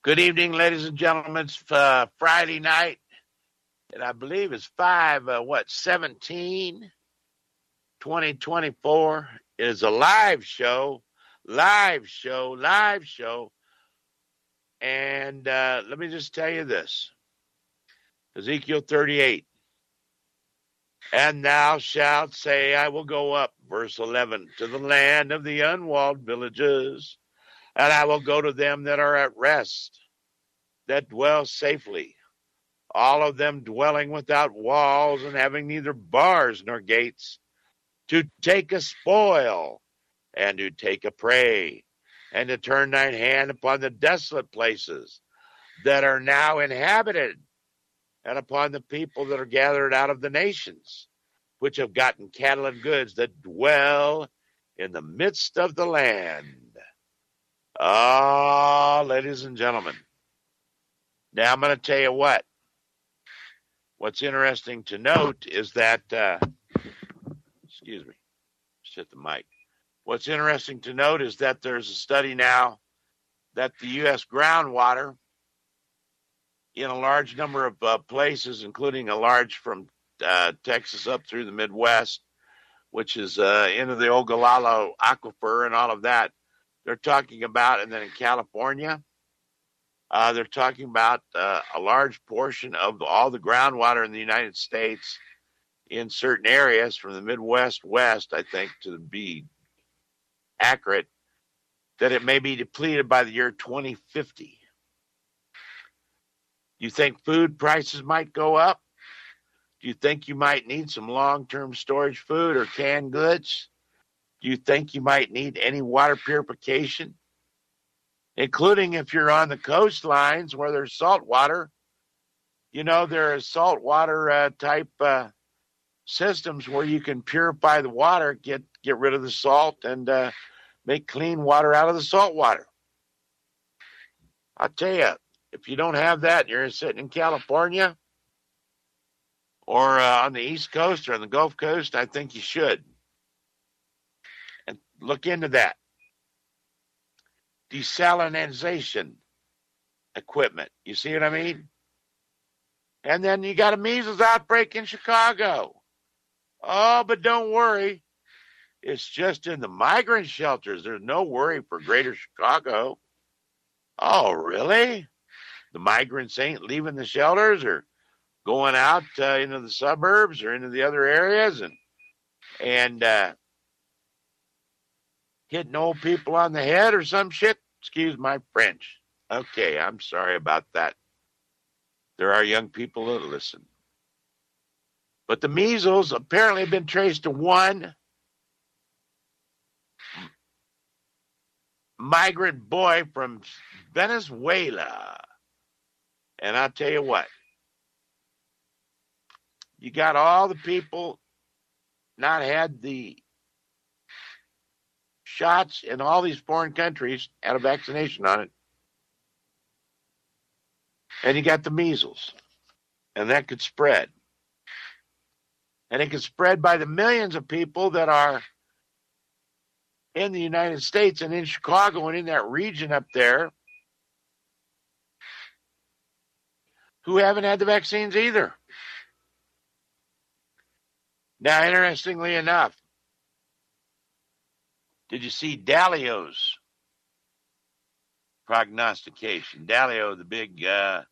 Good evening, ladies and gentlemen. It's Friday night, and I believe it's 17, 2024. It is a live show. And let me just tell you this. Ezekiel 38. And thou shalt say, I will go up, verse 11, to the land of the unwalled villages, and I will go to them that are at rest, that dwell safely, all of them dwelling without walls and having neither bars nor gates, to take a spoil and to take a prey, and to turn thine hand upon the desolate places that are now inhabited, and upon the people that are gathered out of the nations, which have gotten cattle and goods, that dwell in the midst of the land. Ah, ladies and gentlemen. Now I'm going to tell you what's interesting to note is that, excuse me, just hit the mic. What's interesting to note is that there's a study now that the U.S. groundwater in a large number of places, including a large from Texas up through the Midwest, which is into the Ogallala Aquifer and all of that, they're talking about, and then in California, they're talking about a large portion of all the groundwater in the United States in certain areas from the Midwest west, I think, to be accurate, that it may be depleted by the year 2050. Do you think food prices might go up? Do you think you might need some long-term storage food or canned goods? Do you think you might need any water purification? Including if you're on the coastlines where there's salt water. You know, there are saltwater type systems where you can purify the water, get rid of the salt, and make clean water out of the salt water. I'll tell you, if you don't have that, and you're sitting in California or on the East Coast or on the Gulf Coast, I think you should. And look into that. Desalinization equipment. You see what I mean? And then you got a measles outbreak in Chicago. Oh, but don't worry. It's just in the migrant shelters. There's no worry for greater Chicago. Oh, really? The migrants ain't leaving the shelters or going out into the suburbs or into the other areas and hitting old people on the head or some shit? Excuse my French. Okay, I'm sorry about that. There are young people that listen. But the measles apparently have been traced to one migrant boy from Venezuela. And I'll tell you what. You got all the people not had the shots in all these foreign countries, had a vaccination on it. And you got the measles. And that could spread. And it could spread by the millions of people that are in the United States and in Chicago and in that region up there who haven't had the vaccines either. Now, interestingly enough, did you see Dalio's prognostication? Dalio, the big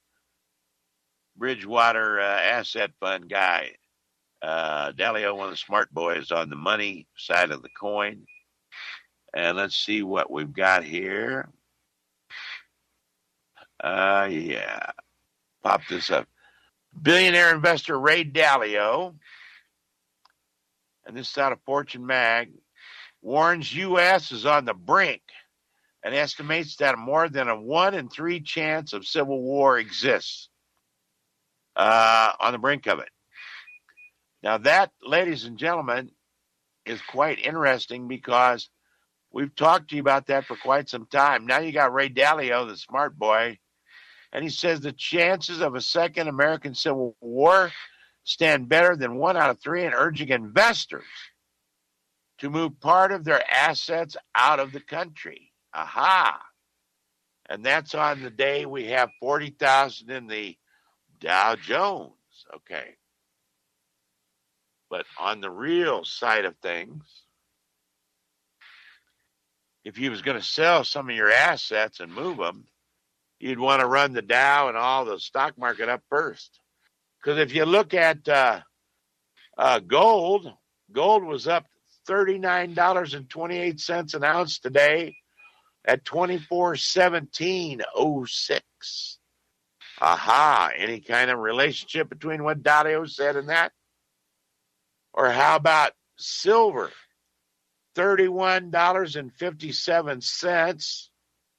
Bridgewater asset fund guy. Dalio, one of the smart boys on the money side of the coin. And let's see what we've got here. Yeah. Pop this up. Billionaire investor Ray Dalio, and this is out of Fortune Mag, warns U.S. is on the brink and estimates that more than a 1 in 3 chance of civil war exists on the brink of it. Now that, ladies and gentlemen, is quite interesting because we've talked to you about that for quite some time. Now you got Ray Dalio, the smart boy, and he says the chances of a second American Civil War stand better than 1 out of 3 and urging investors to move part of their assets out of the country. Aha. And that's on the day we have 40,000 in the Dow Jones. Okay. But on the real side of things, if you was going to sell some of your assets and move them, you'd want to run the Dow and all the stock market up first. Because if you look at gold was up $39.28 an ounce today at 24.1706. Aha, any kind of relationship between what Dalio said and that? Or how about silver? $31.57.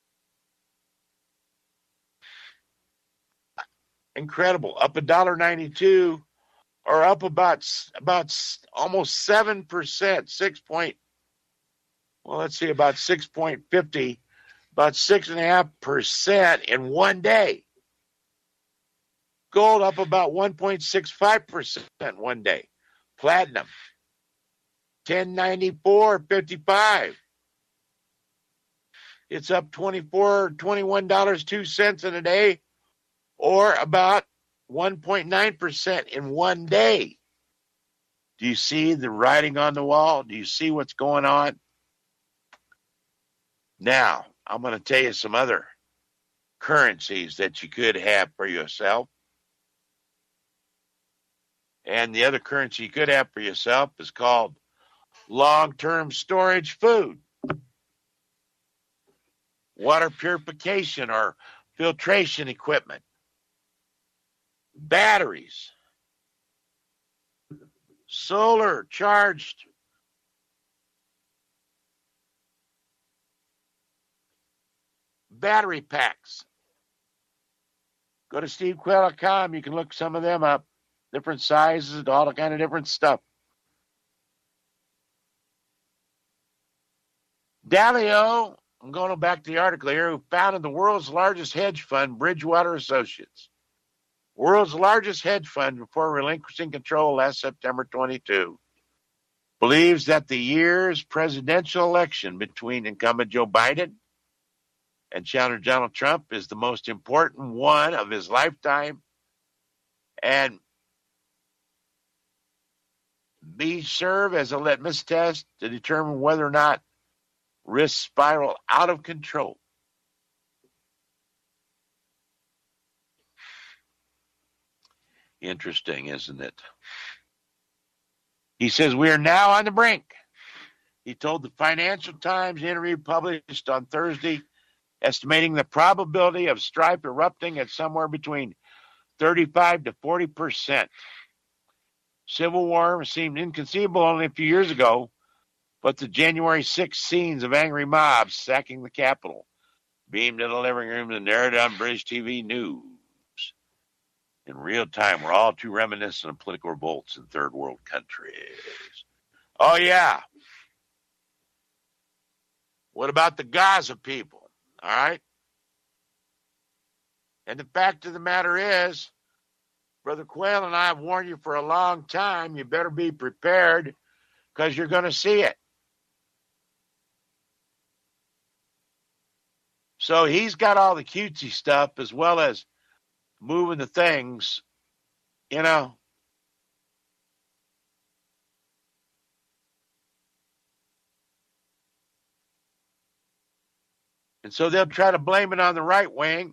Incredible. Up $1.92, or up about almost 7%, about 6.50, about 6.5% in one day. Gold up about 1.65% one day. Platinum, 1094.55. It's up $21.02 in a day, or about 1.9% in one day. Do you see the writing on the wall? Do you see what's going on? Now, I'm going to tell you some other currencies that you could have for yourself. And the other currency you could have for yourself is called long-term storage food, water purification or filtration equipment, batteries, solar charged battery packs. Go to stevequayle.com. You can look some of them up, different sizes, all the kind of different stuff. Dalio, I'm going back to the article here, who founded the world's largest hedge fund, Bridgewater Associates. World's largest hedge fund before relinquishing control last September 22, believes that the year's presidential election between incumbent Joe Biden and challenger Donald Trump is the most important one of his lifetime, and serve as a litmus test to determine whether or not risks spiral out of control. Interesting, isn't it? He says, we are now on the brink. He told the Financial Times interview published on Thursday, estimating the probability of strife erupting at somewhere between 35 to 40%. Civil war seemed inconceivable only a few years ago, but the January 6th scenes of angry mobs sacking the Capitol beamed in the living room and narrated on British TV news. In real time, we're all too reminiscent of political revolts in third world countries. Oh, yeah. What about the Gaza people? All right. And the fact of the matter is, Brother Quayle and I have warned you for a long time, you better be prepared because you're going to see it. So he's got all the cutesy stuff as well as moving the things, you know. And so they'll try to blame it on the right wing.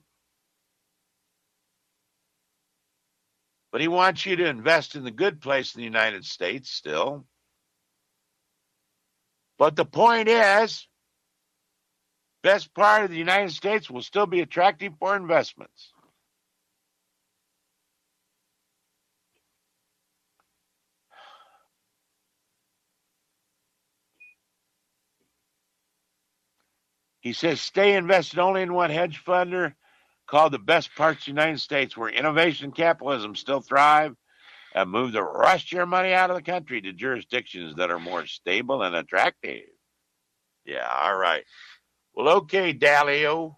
But he wants you to invest in the good place in the United States still. But the point is, best part of the United States will still be attractive for investments. He says, stay invested only in one hedge funder called the best parts of the United States, where innovation and capitalism still thrive, and move the rest of your money out of the country to jurisdictions that are more stable and attractive. Yeah, all right. Well, okay, Dalio.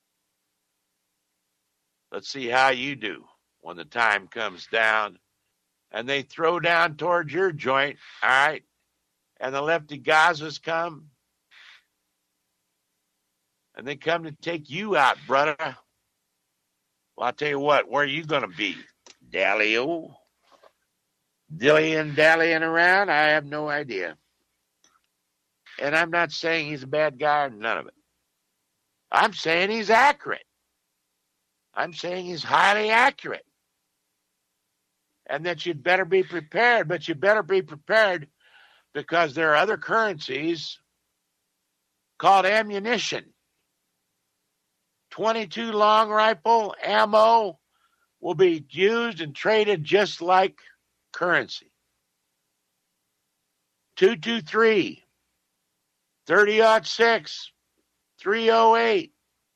Let's see how you do when the time comes down and they throw down towards your joint, all right, and the lefty Gazas come and they come to take you out, brother, well, I'll tell you what, where are you going to be? Dally-o? Dilly-and-dallying around? I have no idea. And I'm not saying he's a bad guy or none of it. I'm saying he's accurate. I'm saying he's highly accurate. And that you'd better be prepared, but you better be prepared because there are other currencies called ammunition. 22 long rifle ammo will be used and traded just like currency. 223, 30-06, 308,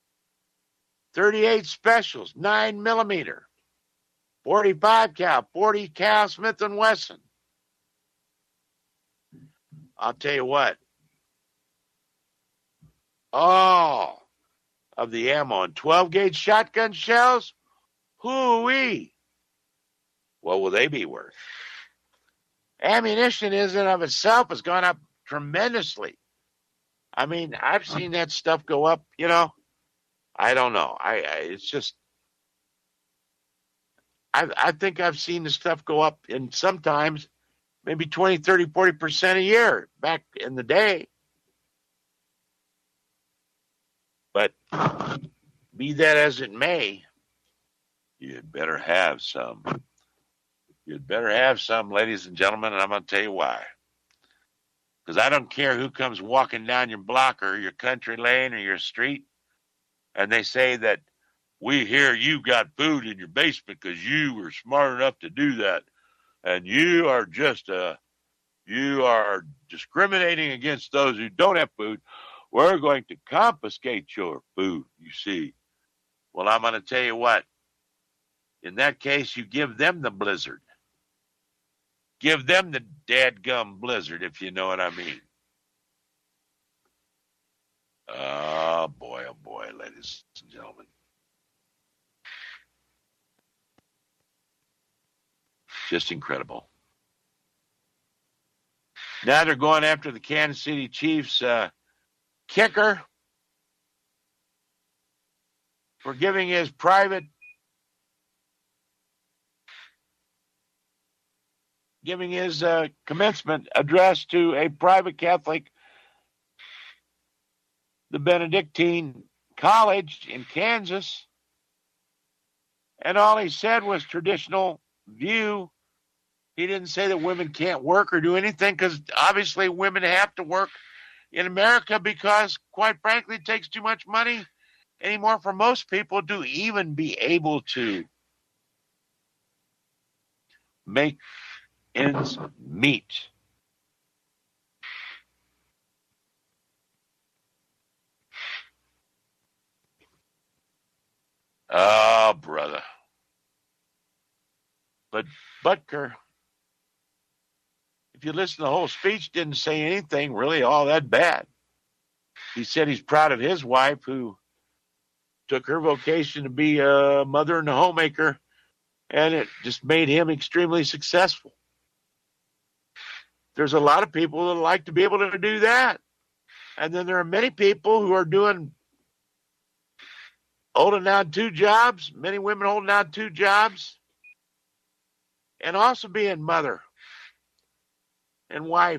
38 specials, 9mm, 45 cal, 40 cal Smith & Wesson. I'll tell you what, all of the ammo and 12-gauge shotgun shells, hoo-wee, what will they be worth? Ammunition in and of itself has gone up tremendously. I mean, I've seen that stuff go up, you know. I don't know. It's just, I think I've seen the stuff go up, and sometimes maybe 20, 30, 40% a year back in the day. But be that as it may, you'd better have some. You'd better have some, ladies and gentlemen, and I'm going to tell you why. Because I don't care who comes walking down your block or your country lane or your street, and they say that we hear you got food in your basement because you were smart enough to do that, and you are discriminating against those who don't have food. We're going to confiscate your food, you see. Well, I'm going to tell you what. In that case, you give them the blizzard. Give them the dadgum blizzard, if you know what I mean. Oh, boy, ladies and gentlemen. Just incredible. Now they're going after the Kansas City Chiefs kicker for giving his commencement address to a private Catholic, the Benedictine College in Kansas. And all he said was traditional view. He didn't say that women can't work or do anything, because obviously women have to work in America because, quite frankly, it takes too much money anymore for most people to even be able to make ends meet. Oh, brother. But Butker, if you listen to the whole speech, didn't say anything really all that bad. He said he's proud of his wife, who took her vocation to be a mother and a homemaker, and it just made him extremely successful. There's a lot of people that like to be able to do that. And then there are many people who are holding down two jobs, many women holding down two jobs, and also being mother and wife.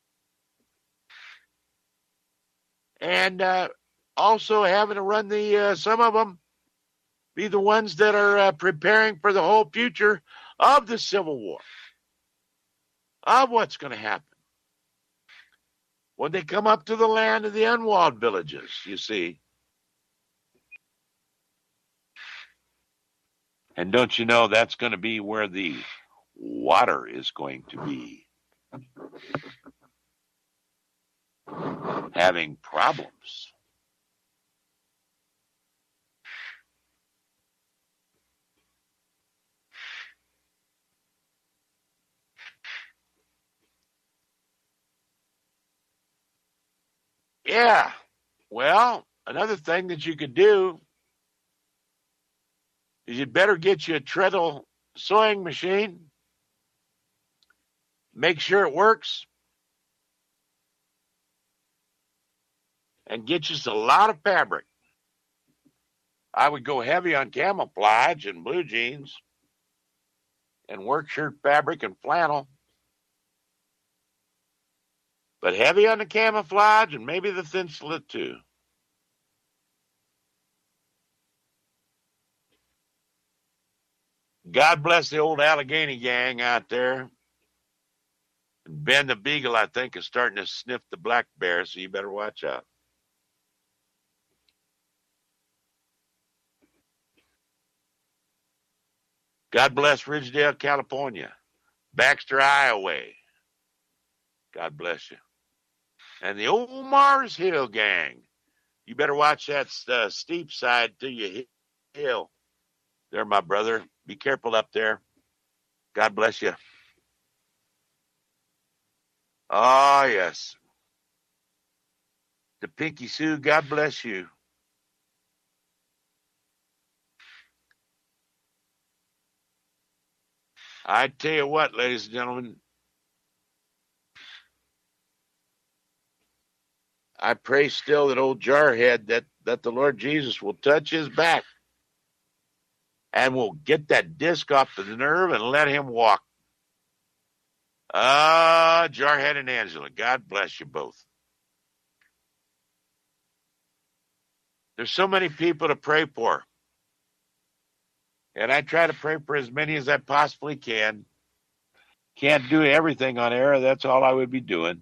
And also having to run some of them be the ones that are preparing for the whole future of the Civil War, of what's going to happen when they come up to the land of the unwalled villages, you see. And don't you know that's going to be where the water is going to be having problems. Yeah. Well, another thing that you could do is you'd better get you a treadle sewing machine. Make sure it works. and get you a lot of fabric. I would go heavy on camouflage and blue jeans and work shirt fabric and flannel, but heavy on the camouflage and maybe the thin slit too. God bless the old Allegheny gang out there. Ben the Beagle, I think, is starting to sniff the black bear, so you better watch out. God bless Ridgedale, California. Baxter, Iowa. God bless you. And the old Mars Hill gang. You better watch that steep side till you hit the hill. There, my brother. Be careful up there. God bless you. Oh, yes. The Pinky Sue, God bless you. I tell you what, ladies and gentlemen, I pray still that old Jarhead that the Lord Jesus will touch his back and will get that disc off the nerve and let him walk. Jarhead and Angela, God bless you both. There's so many people to pray for. And I try to pray for as many as I possibly can. Can't do everything on air. That's all I would be doing.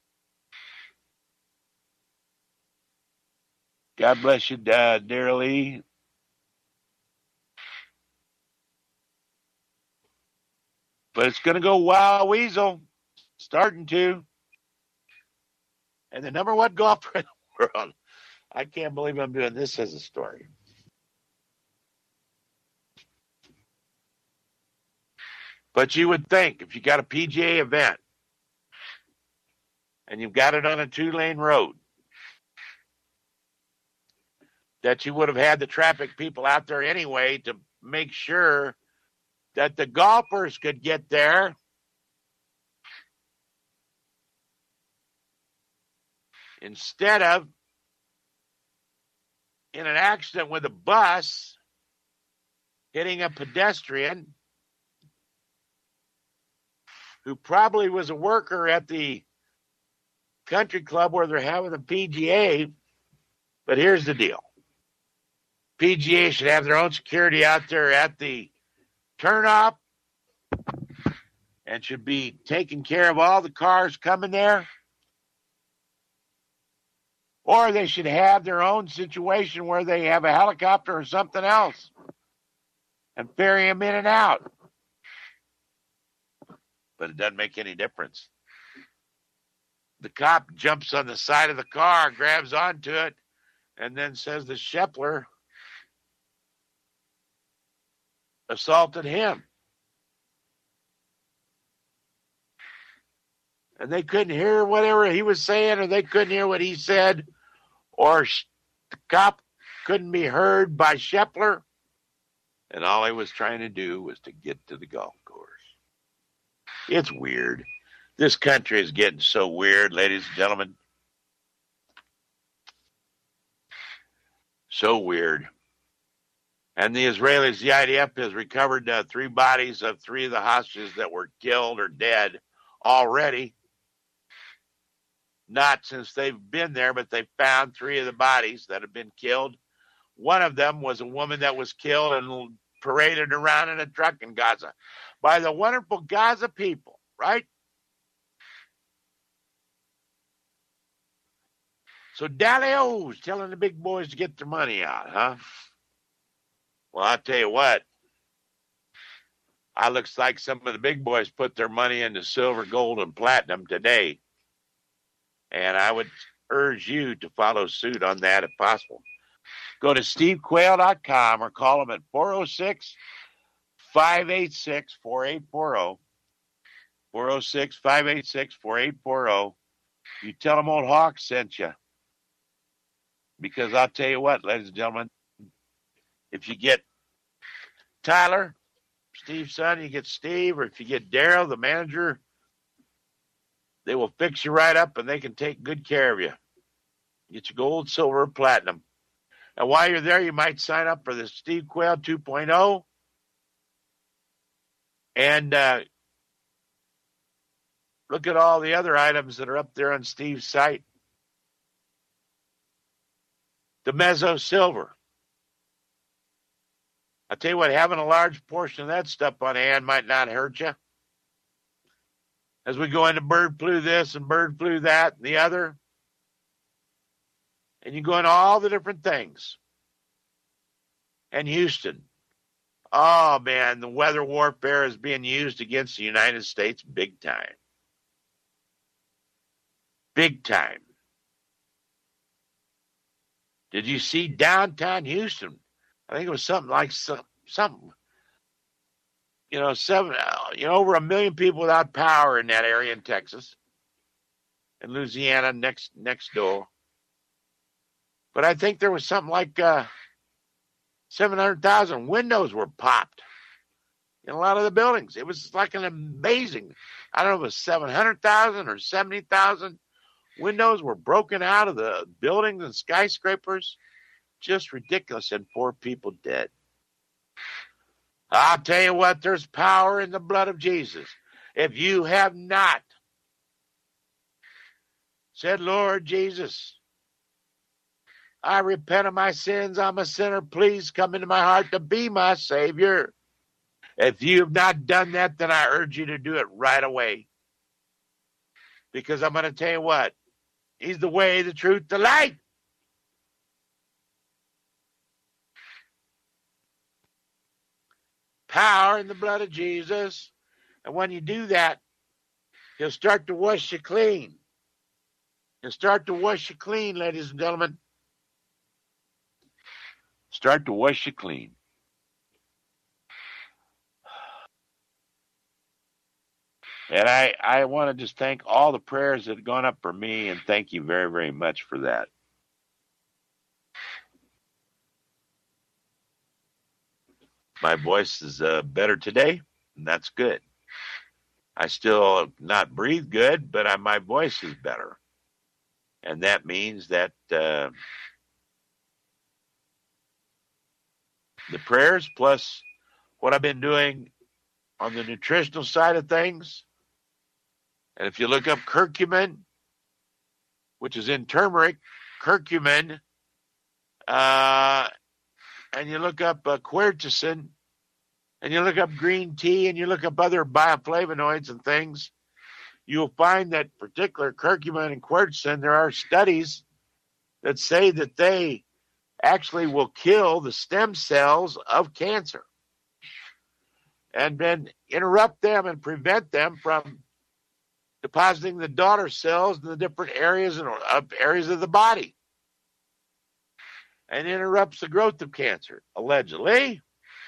God bless you, dearly. But it's going to go Wild Weasel. Starting to. And the number one golfer in the world. I can't believe I'm doing this as a story. But you would think if you got a PGA event and you've got it on a 2-lane road, that you would have had the traffic people out there anyway to make sure that the golfers could get there. Instead of in an accident with a bus hitting a pedestrian who probably was a worker at the country club where they're having the PGA. But here's the deal. PGA should have their own security out there at the turnoff and should be taking care of all the cars coming there. Or they should have their own situation where they have a helicopter or something else and ferry them in and out. But it doesn't make any difference. The cop jumps on the side of the car, grabs onto it, and then says the Scheffler assaulted him. And they couldn't hear whatever he was saying, or they couldn't hear what he said, or the cop couldn't be heard by Scheffler. And all he was trying to do was to get to the golf course. It's weird. This country is getting so weird, ladies and gentlemen. So weird. And the Israelis, the IDF, has recovered 3 bodies of 3 of the hostages that were killed or dead already. Not since they've been there, but they found 3 of the bodies that have been killed. One of them was a woman that was killed and paraded around in a truck in Gaza by the wonderful Gaza people, right? So Dalio's telling the big boys to get their money out, huh? Well, I'll tell you what. It looks like some of the big boys put their money into silver, gold, and platinum today. And I would urge you to follow suit on that if possible. Go to stevequail.com or call them at 406-586-4840. 406-586-4840. You tell them old Hawk sent you. Because I'll tell you what, ladies and gentlemen, if you get Tyler, Steve's son, you get Steve, or if you get Daryl, the manager, they will fix you right up and they can take good care of you. Get your gold, silver, platinum. And while you're there, you might sign up for the Steve Quayle 2.0. And look at all the other items that are up there on Steve's site. The Mezzo Silver. I tell you what, having a large portion of that stuff on hand might not hurt you. As we go into bird flu this and bird flu that and the other. And you go into all the different things. And Houston. Oh, man, the weather warfare is being used against the United States big time. Big time. Did you see downtown Houston? I think it was something like over 1 million people without power in that area in Texas and Louisiana next door. But I think there was something like 700,000 windows were popped in a lot of the buildings. It was like an amazing, I don't know if it was 700,000 or 70,000 windows were broken out of the buildings and skyscrapers. Just ridiculous, and 4 people dead. I'll tell you what, there's power in the blood of Jesus. If you have not said, Lord Jesus, I repent of my sins. I'm a sinner. Please come into my heart to be my Savior. If you have not done that, then I urge you to do it right away. Because I'm going to tell you what, He's the way, the truth, the light. Power in the blood of Jesus. And when you do that, He'll start to wash you clean. He'll start to wash you clean, ladies and gentlemen. Start to wash you clean. And I want to just thank all the prayers that have gone up for me, and thank you very, very much for that. My voice is better today, and that's good. I still not breathe good, but my voice is better. And that means that the prayers plus what I've been doing on the nutritional side of things. And if you look up curcumin, which is in turmeric, curcumin, and you look up quercetin, and you look up green tea, and you look up other bioflavonoids and things, you'll find that particular curcumin and quercetin, there are studies that say that they actually will kill the stem cells of cancer and then interrupt them and prevent them from depositing the daughter cells in the different areas of the body, and interrupts the growth of cancer, allegedly.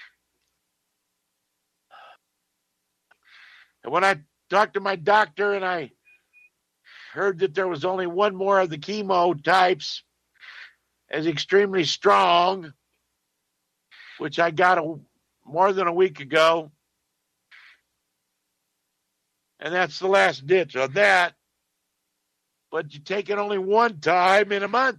And when I talked to my doctor and I heard that there was only one more of the chemo types as extremely strong, which I got more than a week ago, and that's the last ditch of that. But you take it only one time in a month.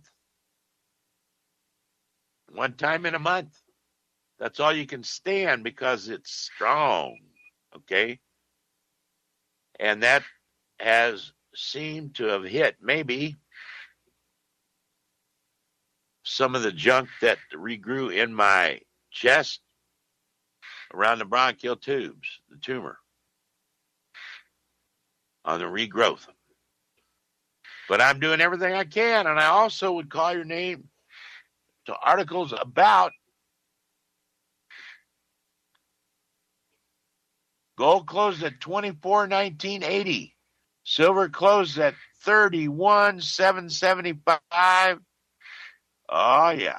One time in a month. That's all you can stand because it's strong. Okay? And that has seemed to have hit maybe some of the junk that regrew in my chest around the bronchial tubes, the tumor, on the regrowth. But I'm doing everything I can, and I also would call your name to articles about gold closed at $24,1980. Silver closed at $31,775. Oh, yeah.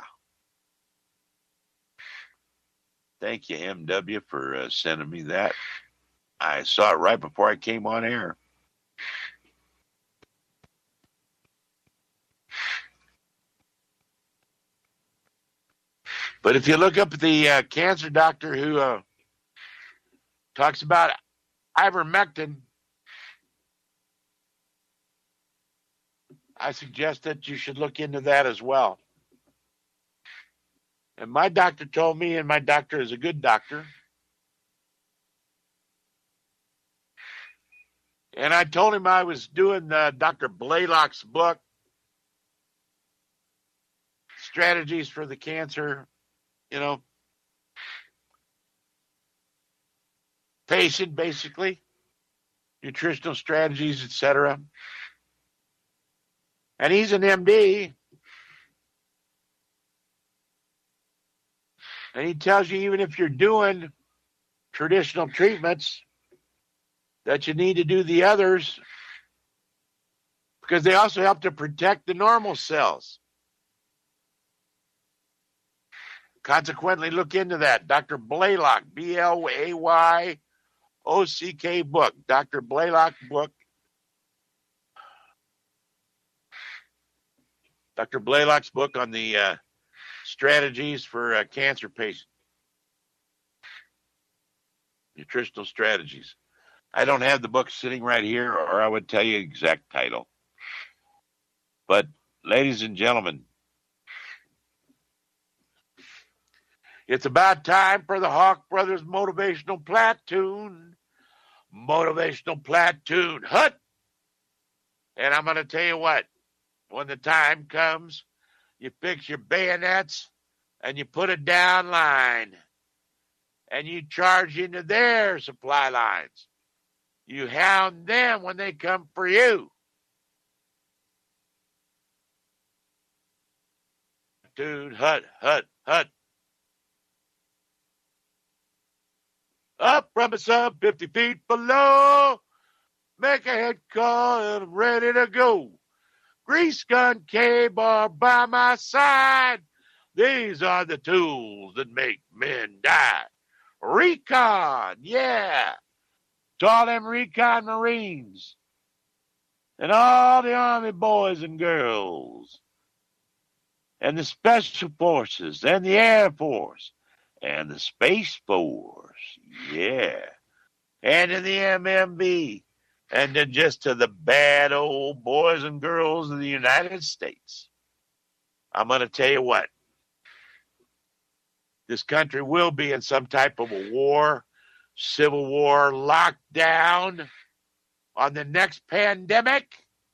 Thank you, MW, for sending me that. I saw it right before I came on air. But if you look up the cancer doctor who talks about ivermectin, I suggest that you should look into that as well. And my doctor told me, and my doctor is a good doctor, and I told him I was doing Dr. Blaylock's book, Strategies for the Cancer, patient, basically, nutritional strategies, etc. And he's an MD. And he tells you, even if you're doing traditional treatments, that you need to do the others because they also help to protect the normal cells. Consequently, look into that. Dr. Blaylock, Blaylock book. Dr. Blaylock book. Dr. Blaylock's book on the strategies for cancer patients. Nutritional strategies. I don't have the book sitting right here, or I would tell you exact title. But, ladies and gentlemen, it's about time for the Hawk Brothers Motivational Platoon. Motivational Platoon Hut. And I'm going to tell you what, when the time comes, you fix your bayonets and you put a down line and you charge into their supply lines. You hound them when they come for you. Dude, hut. Up from a sub 50 feet below. Make a head call and I'm ready to go. Grease gun, K-bar by my side. These are the tools that make men die. Recon, yeah. To all them recon Marines and all the Army boys and girls and the Special Forces and the Air Force and the Space Force, yeah. And in the MMB and then just to the bad old boys and girls of the United States. I'm going to tell you what. This country will be in some type of a war, civil war, lockdown on the next pandemic.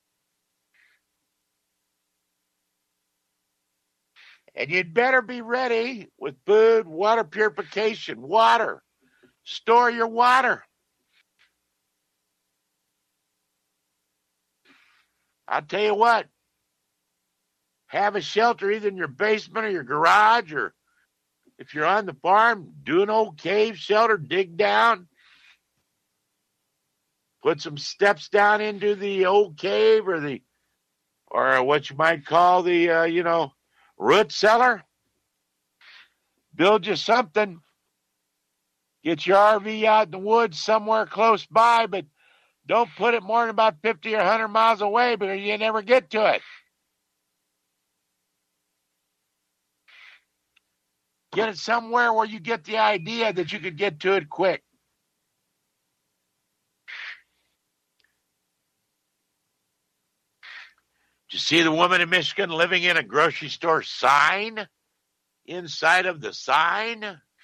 And you'd better be ready with food, water purification, water. Store your water. I'll tell you what. Have a shelter either in your basement or your garage, or if you're on the farm, do an old cave shelter, dig down. Put some steps down into the old cave or what you might call the, root cellar. Build you something. Get your RV out in the woods somewhere close by, but don't put it more than about 50 or 100 miles away because you never get to it. Get it somewhere where you get the idea that you could get to it quick. Did you see the woman in Michigan living in a grocery store sign? Inside of the sign?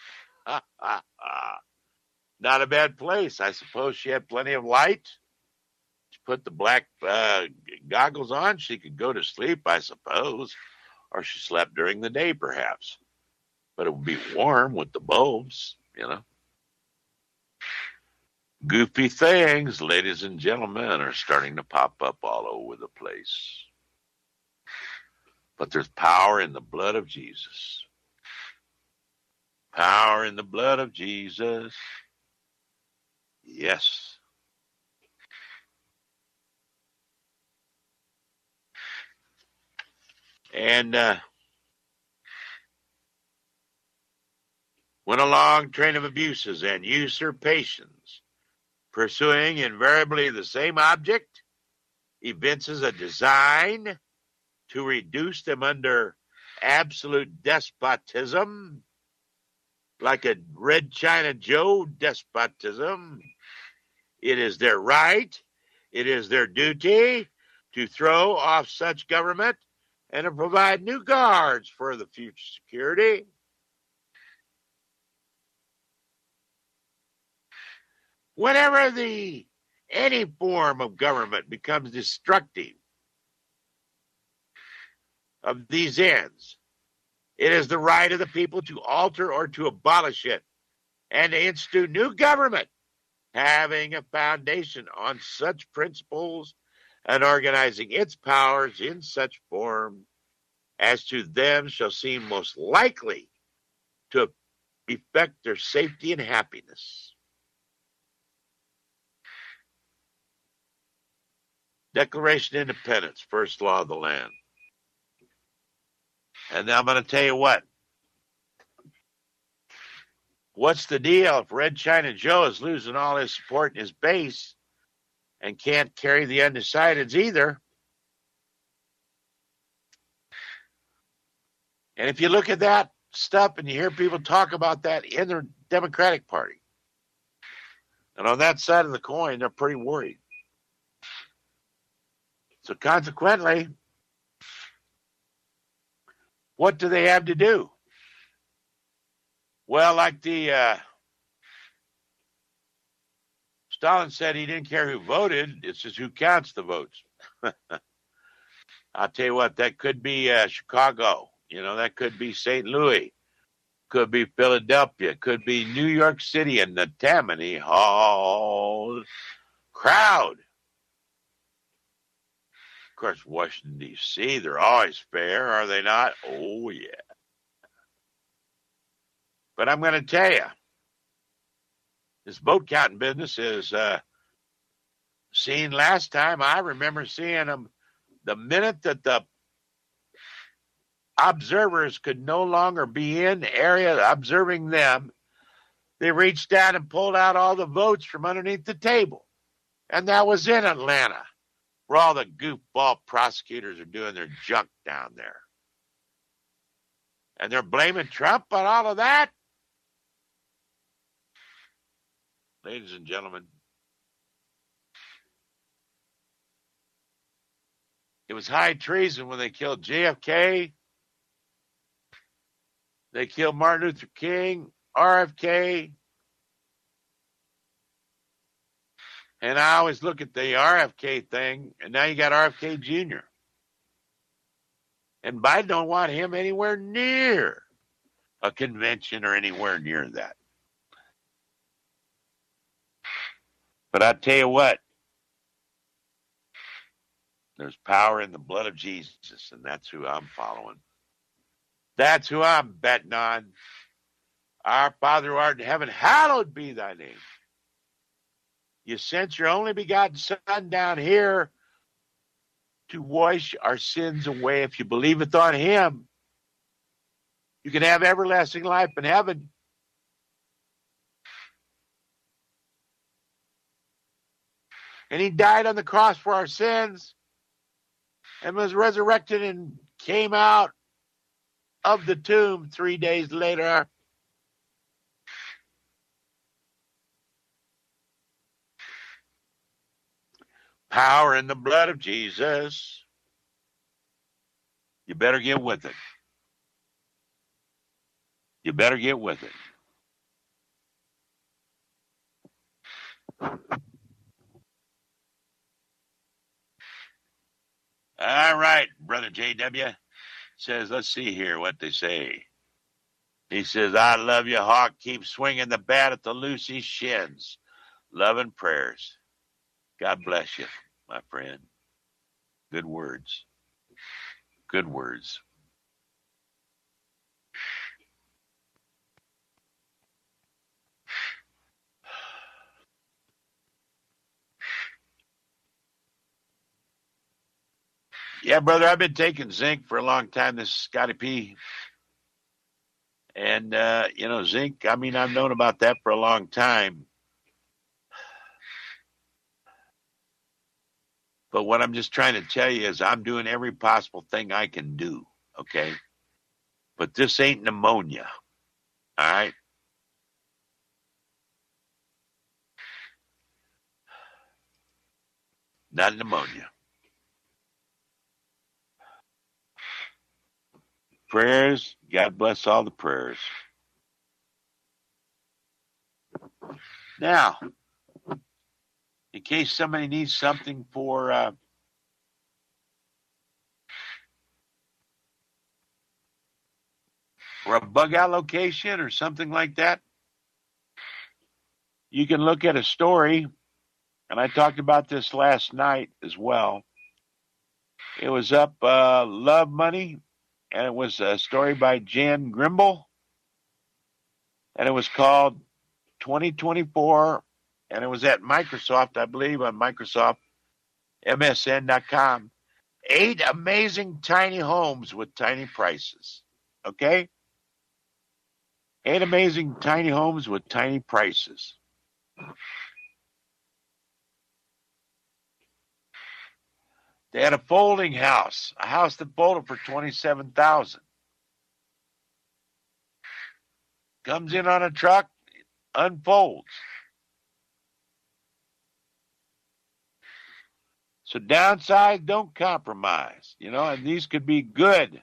Not a bad place. I suppose she had plenty of light. She put the black goggles on. She could go to sleep, I suppose. Or she slept during the day, perhaps. But it would be warm with the bulbs, Goofy things, ladies and gentlemen, are starting to pop up all over the place. But there's power in the blood of Jesus. Power in the blood of Jesus. Yes. And when a long train of abuses and usurpations, pursuing invariably the same object, evinces a design to reduce them under absolute despotism, like a Red China Joe despotism. It is their right, it is their duty to throw off such government and to provide new guards for the future security. Whenever any form of government becomes destructive of these ends, it is the right of the people to alter or to abolish it and to institute new government having a foundation on such principles and organizing its powers in such form as to them shall seem most likely to effect their safety and happiness. Declaration of Independence, first law of the land. And now I'm going to tell you what. What's the deal if Red China Joe is losing all his support in his base and can't carry the undecideds either? And if you look at that stuff and you hear people talk about that in the Democratic Party, and on that side of the coin, they're pretty worried. So consequently, what do they have to do? Well, like Stalin said, he didn't care who voted. It's just who counts the votes. I'll tell you what, that could be Chicago. You know, that could be St. Louis. Could be Philadelphia. Could be New York City and the Tammany Hall crowd. Of course, Washington, D.C., they're always fair, are they not? Oh, yeah. But I'm going to tell you, this vote counting business is seen last time. I remember seeing them the minute that the observers could no longer be in the area observing them, they reached down and pulled out all the votes from underneath the table. And that was in Atlanta, where all the goofball prosecutors are doing their junk down there. And they're blaming Trump on all of that. Ladies and gentlemen, it was high treason when they killed JFK. They killed Martin Luther King, RFK. And I always look at the RFK thing, and now you got RFK Jr. And Biden don't want him anywhere near a convention or anywhere near that. But I tell you what, there's power in the blood of Jesus, and that's who I'm following. That's who I'm betting on. Our Father who art in heaven, hallowed be thy name. You sent your only begotten Son down here to wash our sins away. If you believeth on him, you can have everlasting life in heaven. And he died on the cross for our sins and was resurrected and came out of the tomb 3 days later. Power in the blood of Jesus. You better get with it. You better get with it. All right, Brother JW says, let's see here what they say. He says, I love you, Hawk. Keep swinging the bat at the Lucy shins. Love and prayers. God bless you, my friend. Good words. Good words. Yeah, brother, I've been taking zinc for a long time. This is Scotty P. And, zinc, I've known about that for a long time. But what I'm just trying to tell you is I'm doing every possible thing I can do, okay? But this ain't pneumonia, all right? Not pneumonia. Prayers. God bless all the prayers. Now, in case somebody needs something for a bug out location or something like that, you can look at a story, and I talked about this last night as well. It was up Love Money, and it was a story by Jan Grimble, and it was called 2024, and it was at Microsoft, I believe, on Microsoft, MSN.com. 8 amazing tiny homes with tiny prices. Okay? 8 amazing tiny homes with tiny prices. They had a folding house, a house that folded for $27,000. Comes in on a truck, unfolds. So downside, don't compromise. And these could be good.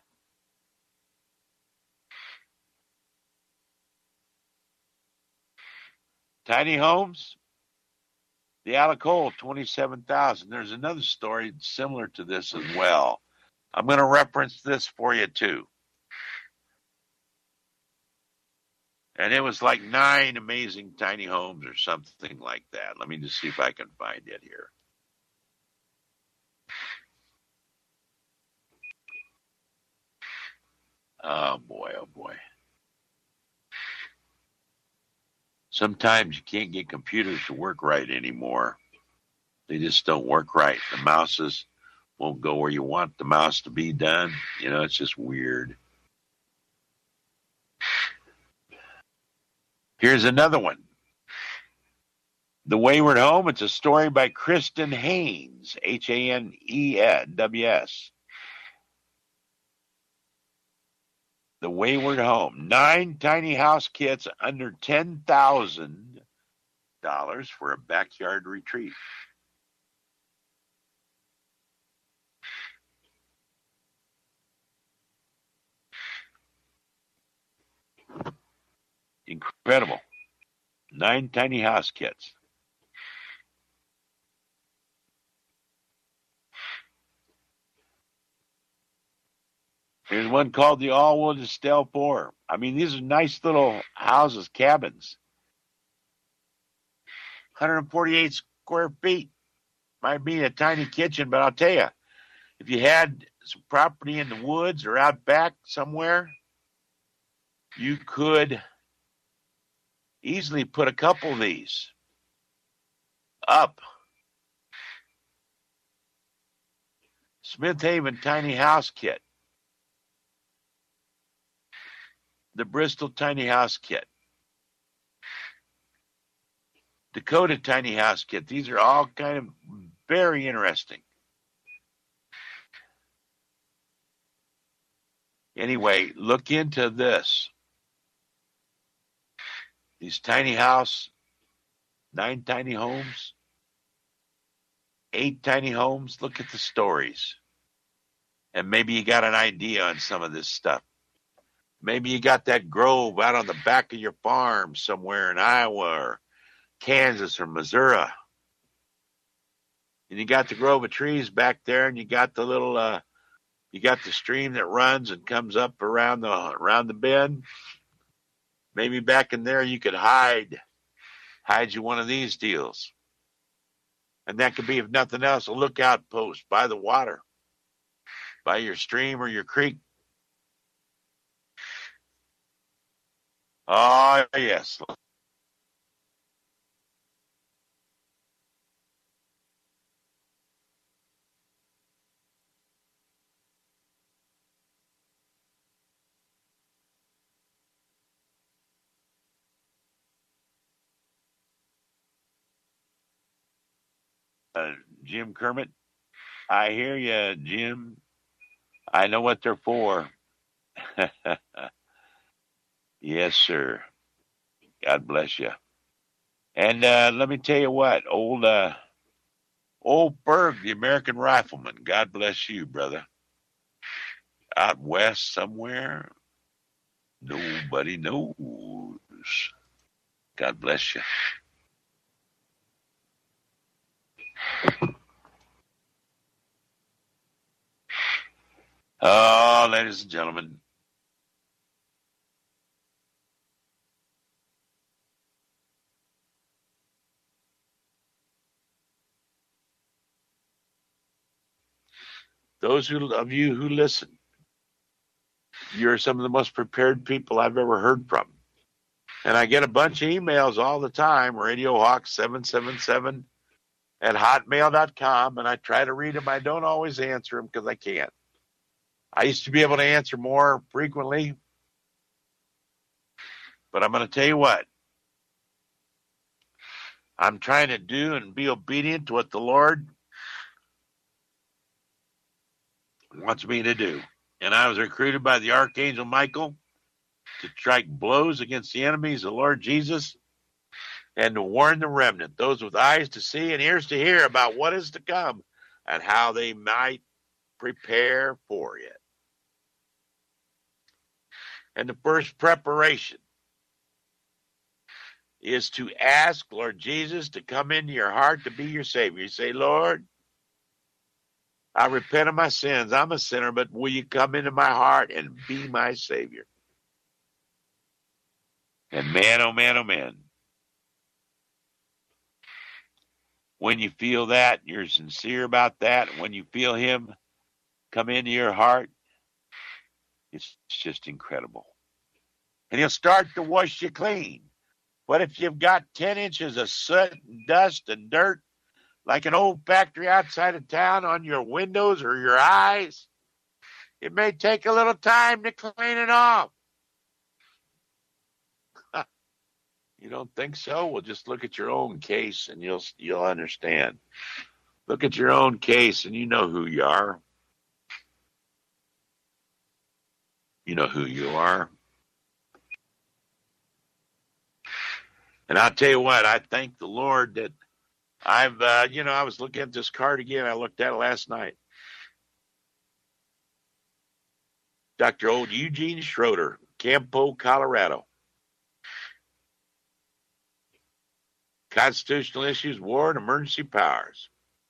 Tiny homes, the Alicola, $27,000. There's another story similar to this as well. I'm going to reference this for you too. And it was like 9 amazing tiny homes or something like that. Let me just see if I can find it here. Oh boy, oh boy. Sometimes you can't get computers to work right anymore. They just don't work right. The mouses won't go where you want the mouse to be done. It's just weird. Here's another one. The Wayward Home. It's a story by Kristen Haynes, Hanews. The Wayward Home. 9 tiny house kits under $10,000 for a backyard retreat. Incredible. 9 tiny house kits. Here's one called the Allwood Estelle 4. I mean, these are nice little houses, cabins. 148 square feet. Might be a tiny kitchen, but I'll tell you, if you had some property in the woods or out back somewhere, you could easily put a couple of these up. Smith Haven Tiny House Kit. The Bristol Tiny House Kit. Dakota Tiny House Kit. These are all kind of very interesting. Anyway, look into this. These tiny house, 9 tiny homes, 8 tiny homes. Look at the stories. And maybe you got an idea on some of this stuff. Maybe you got that grove out on the back of your farm somewhere in Iowa or Kansas or Missouri. And you got the grove of trees back there, and you got the little, you got the stream that runs and comes up around the bend. Maybe back in there you could hide you one of these deals. And that could be, if nothing else, a lookout post by the water, by your stream or your creek. Oh, yes. Jim Kermit, I hear you, Jim. I know what they're for. Yes, sir. God bless you. And let me tell you what, old Berg, the American Rifleman. God bless you, brother. out west somewhere. Nobody knows. God bless you. Oh, ladies and gentlemen. Those of you who listen, you're some of the most prepared people I've ever heard from. And I get a bunch of emails all the time, RadioHawk777 at hotmail.com, and I try to read them. I don't always answer them because I can't. I used to be able to answer more frequently, but I'm going to tell you what. I'm trying to do and be obedient to what the Lord wants me to do. And I was recruited by the Archangel Michael to strike blows against the enemies of the Lord Jesus and to warn the remnant, those with eyes to see and ears to hear, about what is to come and how they might prepare for it. And the first preparation is to ask Lord Jesus to come into your heart to be your Savior. You say, Lord, I repent of my sins. I'm a sinner, but will you come into my heart and be my Savior? And man, oh man, oh man, when you feel that, you're sincere about that, when you feel him come into your heart, it's just incredible. And he'll start to wash you clean. But if you've got 10 inches of soot and dust and dirt, like an old factory outside of town on your windows or your eyes, it may take a little time to clean it off. You don't think so? Well, just look at your own case and you'll understand. Look at your own case and you know who you are. You know who you are. And I'll tell you what, I thank the Lord that I've, I was looking at this card again. I looked at it last night. Dr. Old Eugene Schroeder, Campo, Colorado. Constitutional issues, war, and emergency powers.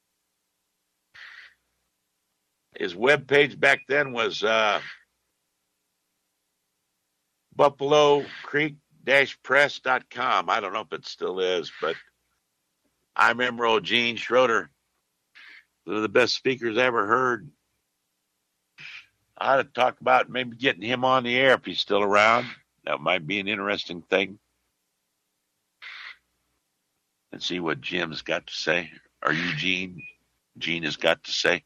His webpage back then was Buffalo Creek-Press.com. I don't know if it still is, but I remember old Gene Schroeder, one of the best speakers I ever heard. I ought to talk about maybe getting him on the air if he's still around. That might be an interesting thing. And see what Jim's got to say, or Eugene has got to say.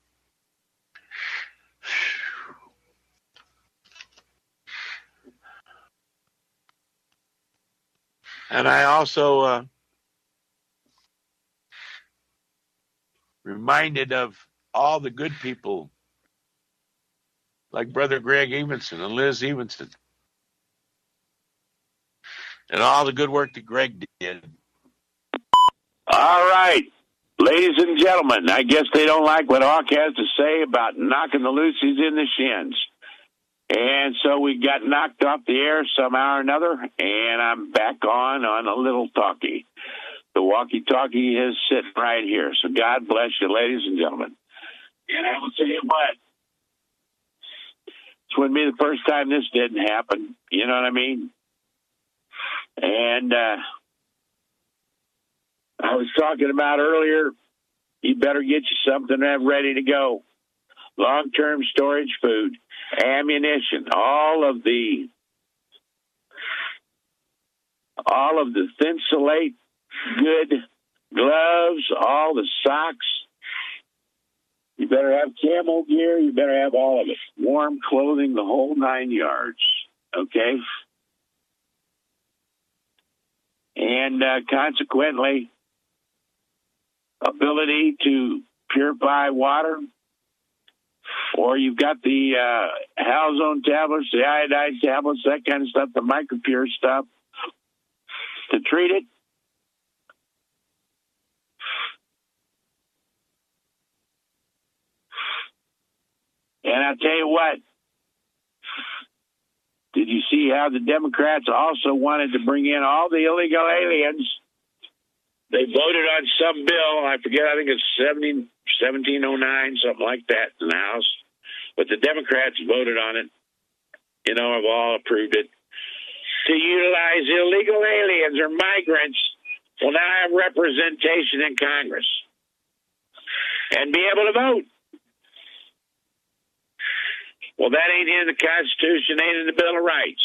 And I also reminded of all the good people like Brother Greg Evenson and Liz Evenson and all the good work that Greg did. All right, ladies and gentlemen, I guess they don't like what Hawk has to say about knocking the Lucy's in the shins. And so we got knocked off the air somehow or another, and I'm back on a little talkie. The walkie-talkie is sitting right here. So God bless you, ladies and gentlemen. And I will tell you what, this wouldn't be the first time this didn't happen. You know what I mean? And I was talking about earlier, you better get you something ready to go. Long-term storage food, ammunition, all of the Thinsulate, good gloves, all the socks. You better have camel gear. You better have all of it. Warm clothing, the whole 9 yards. Okay? And consequently, ability to purify water. Or you've got the Halzone tablets, the iodide tablets, that kind of stuff, the micropure stuff to treat it. And I'll tell you what, Did you see how the Democrats also wanted to bring in all the illegal aliens? They voted on some bill. I forget. I think it's 1709, something like that in the House. But the Democrats voted on it. You know, have all approved it. To utilize illegal aliens or migrants will now have representation in Congress and be able to vote. Well, that ain't in the Constitution, ain't in the Bill of Rights.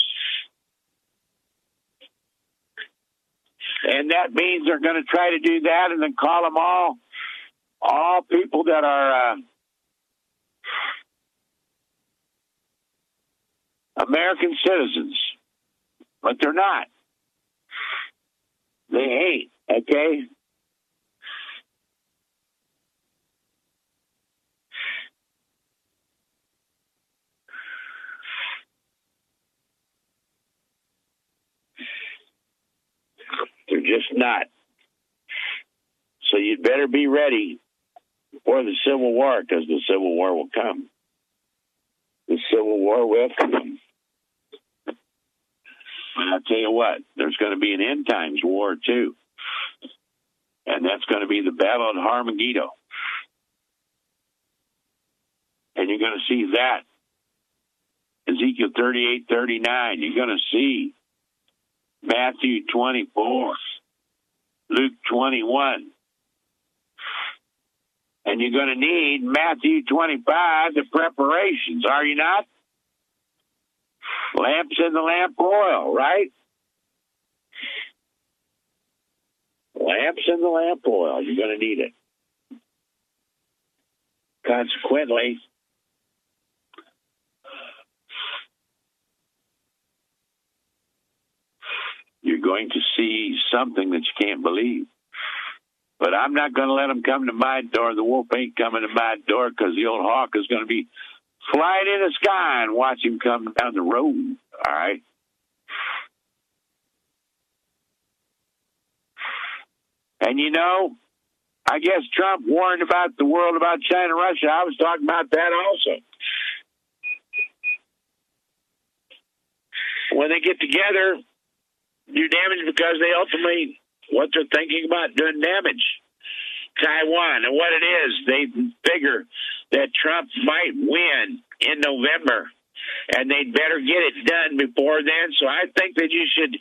And that means they're going to try to do that and then call them all people that are American citizens. But they're not. They ain't, okay? They're just not. So you'd better be ready for the Civil War, because the Civil War will come. The Civil War will come. And I'll tell you what, there's going to be an end times war too. And that's going to be the Battle of Armageddon. And you're going to see that. Ezekiel 38:39. You're going to see Matthew 24, Luke 21. And you're going to need Matthew 25, the preparations, are you not? Lamps in the lamp oil, right? Lamps in the lamp oil. You're going to need it. Consequently, you're going to see something that you can't believe. But I'm not going to let them come to my door. The wolf ain't coming to my door, because the old hawk is going to be flying in the sky and watch him come down the road. All right? And you know, I guess Trump warned about the world about China and Russia. I was talking about that also. When they get together, do damage because they ultimately, what they're thinking about doing damage. Taiwan, and what it is, they figure that Trump might win in November, and they'd better get it done before then. So I think that you should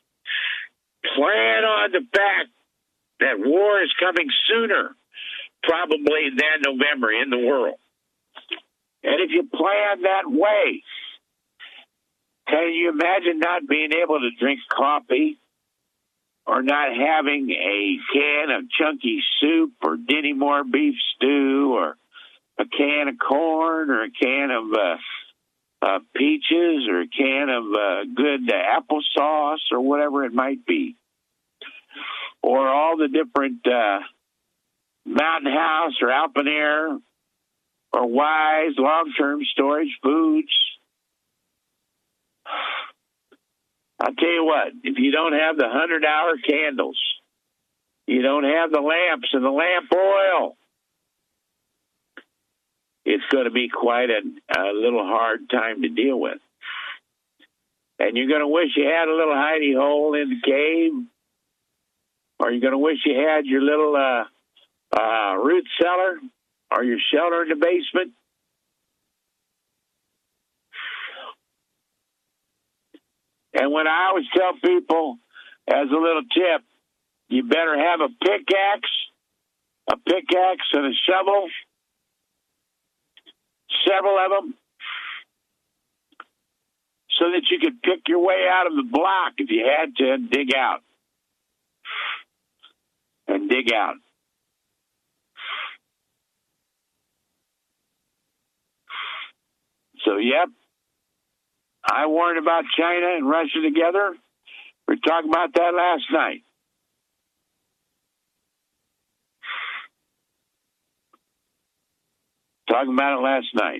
plan on the fact that war is coming sooner, probably, than November in the world. And if you plan that way, can you imagine not being able to drink coffee, or not having a can of chunky soup, or Denny Moore beef stew, or a can of corn, or a can of peaches, or a can of good applesauce, or whatever it might be? Or all the different Mountain House or Alpenair or Wise long-term storage foods. I'll tell you what, if you don't have the 100-hour candles, you don't have the lamps and the lamp oil, it's going to be quite a little hard time to deal with. And you're going to wish you had a little hidey hole in the cave, or you're going to wish you had your little root cellar or your shelter in the basement. And when I always tell people, as a little tip, you better have a pickaxe and a shovel, several of them, so that you could pick your way out of the block if you had to, and dig out. And dig out. So, yep. I warned about China and Russia together. We were talking about that last night. Talking about it last night.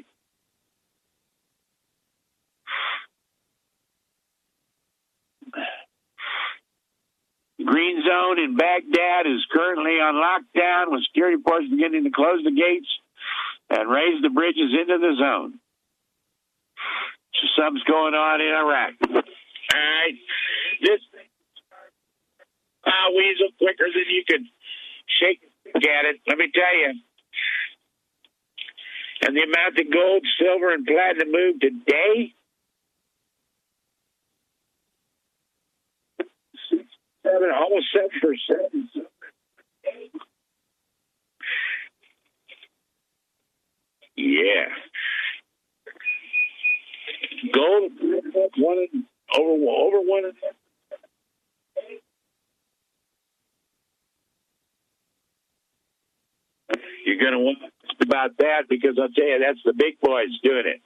The Green Zone in Baghdad is currently on lockdown, with security forces beginning to close the gates and raise the bridges into the zone. Something's going on in Iraq. All right. This weasel quicker than you could shake at it, let me tell you. And the amount of gold, silver, and platinum moved today, 7, almost 7%. Yeah. Gold over one. You're going to want to ask about that because I'll tell you, that's the big boys doing it.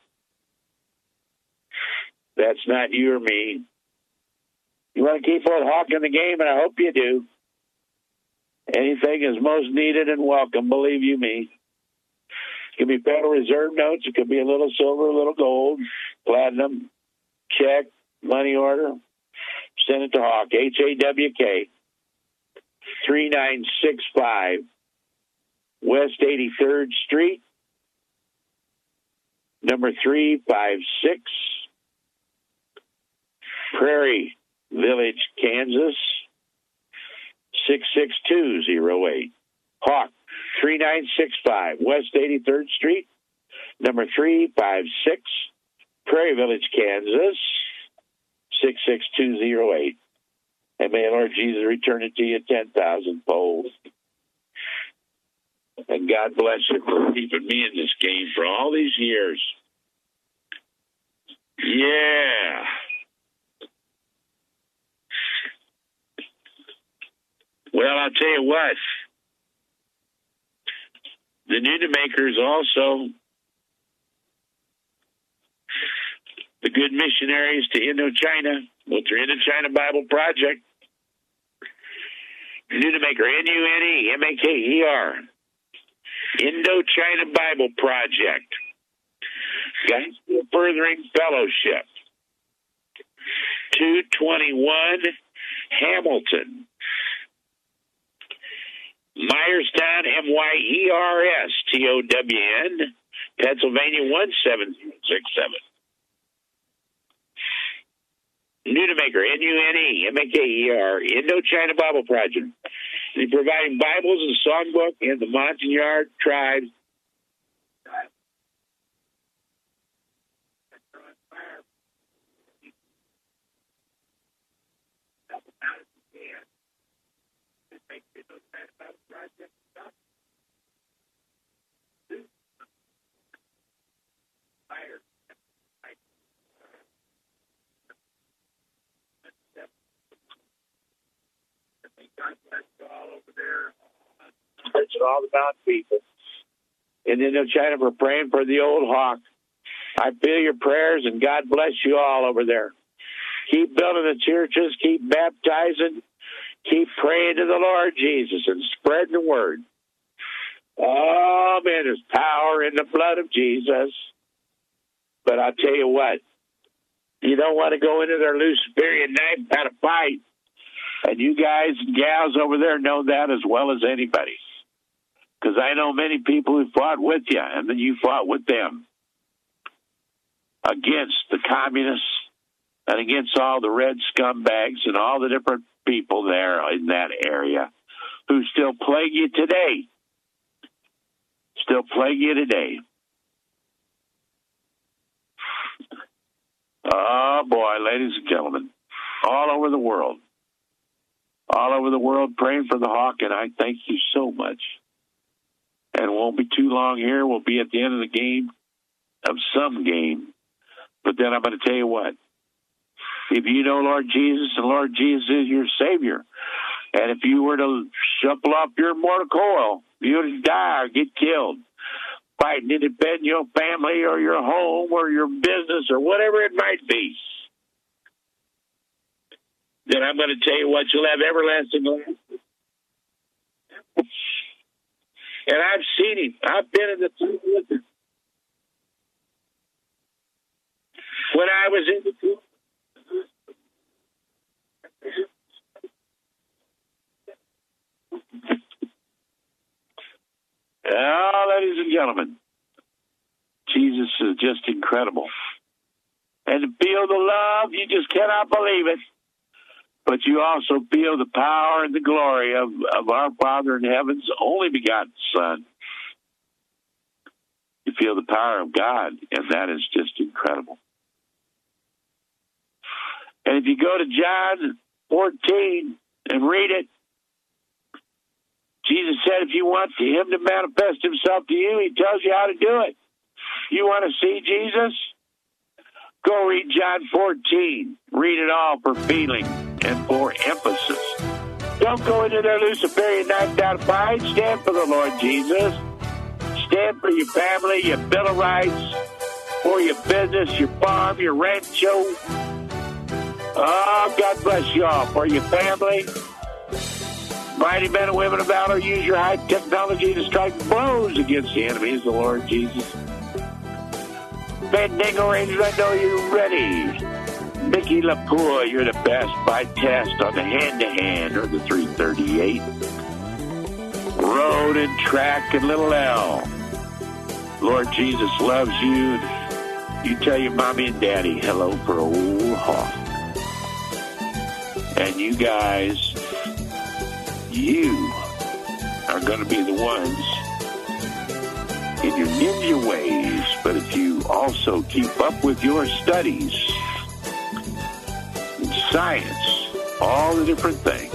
That's not you or me. You want to keep on hawking the game, and I hope you do. Anything is most needed and welcome, believe you me. It could be Federal Reserve notes. It could be a little silver, a little gold, platinum, check, money order. Send it to Hawk, HAWK, 3965 West 83rd Street, number 356, Prairie Village, Kansas, 66208. Hawk, 3965 West 83rd Street, number 356, Prairie Village, Kansas, 66208. And may the Lord Jesus return it to you 10,000 fold. And God bless you for keeping me in this game for all these years. Yeah. Well, I'll tell you what. The Nunamakers also, the good missionaries to Indochina with their Indochina Bible Project. Nunamaker, N-U-N-E-M-A-K-E-R. Indochina Bible Project. Gospel Furthering Fellowship. 221 Hamilton. Myerstown, M-Y-E-R-S-T-O-W-N, Pennsylvania 17067. Nunamaker, N-U-N-E-M-A-K-E-R, Indochina Bible Project. They're providing Bibles and songbook in the Montagnard tribes. It's all about people. And Indochina, we're praying for the old Hawk. I feel your prayers, and God bless you all over there. Keep building the churches, keep baptizing, keep praying to the Lord Jesus and spreading the word. Oh, man, there's power in the blood of Jesus. But I'll tell you what, you don't want to go into their Luciferian knife and have a fight. And you guys and gals over there know that as well as anybody. Because I know many people who fought with you, and then you fought with them against the communists and against all the red scumbags and all the different people there in that area who still plague you today. Still plague you today. Oh, boy, ladies and gentlemen, all over the world. All over the world praying for the Hawk, and I thank you so much. And it won't be too long here. We'll be at the end of the game, of some game. But then I'm going to tell you what. If you know Lord Jesus, and Lord Jesus is your Savior, and if you were to shuffle off your mortal coil, you would die or get killed, fighting to defend your family or your home or your business or whatever it might be, then I'm going to tell you what, you'll have everlasting life. And I've seen him. I've been in the field with him. When I was in the field. Oh, ladies and gentlemen, Jesus is just incredible. and to feel the love, you just cannot believe it. But you also feel the power and the glory of our Father in heaven's only begotten Son. You feel the power of God, and that is just incredible. And if you go to John 14 and read it, Jesus said if you want him to manifest himself to you, he tells you how to do it. You want to see Jesus? Go read John 14. Read it all for feeling and for emphasis. Don't go into their Luciferian knife down fight. Stand for the Lord Jesus. Stand for your family, your Bill of Rights, for your business, your farm, your rancho. Oh, God bless you all. For your family, mighty men and women of valor, use your high technology to strike blows against the enemies, the Lord Jesus. Mandingo Rangers, I know you're ready. Mickey Lapour, you're the best by test on the hand-to-hand or the 338. Road and track and little L. Lord Jesus loves you. You tell your mommy and daddy hello for old Hawk. And you guys, you are going to be the ones in your ninja ways, but if you also keep up with your studies in science, all the different things,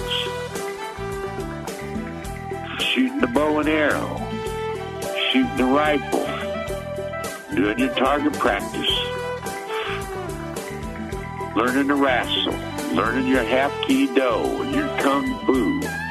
shooting the bow and arrow, shooting the rifle, doing your target practice, learning to wrestle, learning your half-key do and your kung fu,